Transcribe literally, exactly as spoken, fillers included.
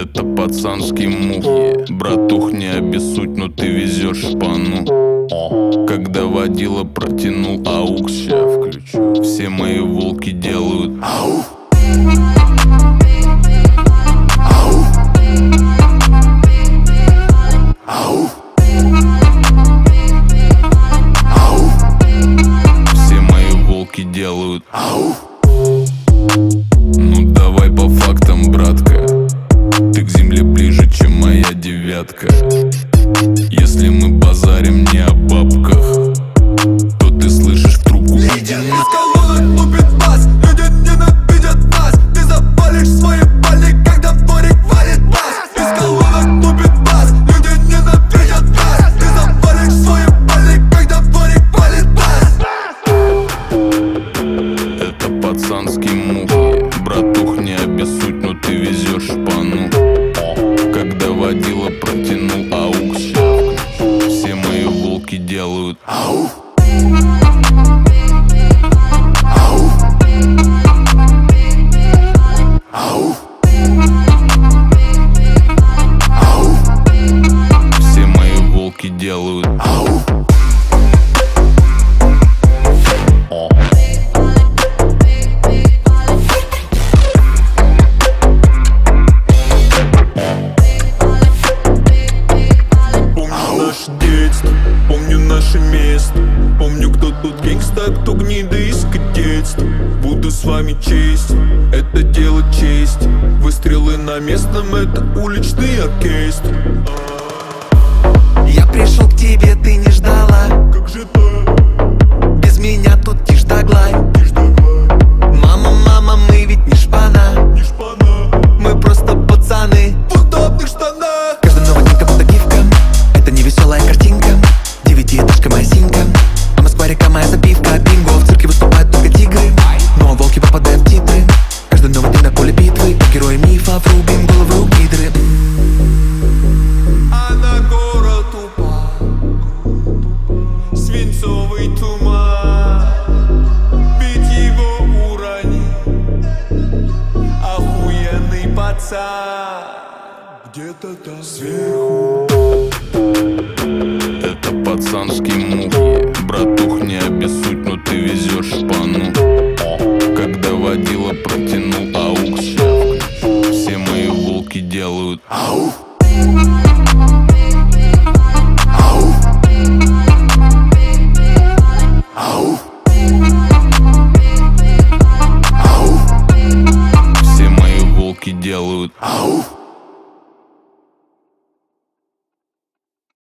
Это пацанские мухи. Братух, не обессудь, но ты везешь шпану. Когда водила протянул аукс, ща включу. Все мои волки делают ау. Ау. Ау. Ау. Все мои волки делают ау. Ну давай по фактам, братка. Ты к земле ближе, чем моя девятка. Если мы базарим не о бабках, то ты слышишь в трубку: иди на... Из колонок лупит бас, люди ненавидят нас. Ты запалишь свои пали, когда в дворик валит бас. Из колонок лупит бас, люди ненавидят нас. Ты запалишь свои пали, когда в дворик валит бас. Это пацанские мухи. Братух, не обессудь, но ты везешь шпану. Когда водила протянул аукс, все мои волки делают ау. Ау. Ау. Ау. Все мои волки делают ау. Помню наше место, помню, кто тут гангста, кто гнида из кадетства. Буду с вами честь, это дело честь. Выстрелы на местном, это уличный оркестр. Я пришел к тебе, ты не ждала. Как же так? Без меня тут тишь да гладь. Мама, мама, мы ведь не шпана. Не шпана. Мы просто пацаны в удобных штанах. Каждая новая дневка будто гифка. Это не веселая картинка. Девятиэтажка моя синька, а Москва река моя запивка. Бинго, в цирке выступают только тигры, но волки попадают в титры. Каждый новый день на поле битвы, герои мифов, рубим головы у гидры. А на город упал свинцовый туман. Бить его урони, охуенный пацан. Где-то там сверху. Это пацанские мухи. Братух, не обессудь, но ты везешь шпану. Когда водила протянул аукс, все мои волки делают ау. Ау. Ау. Ау. Все мои волки делают ау.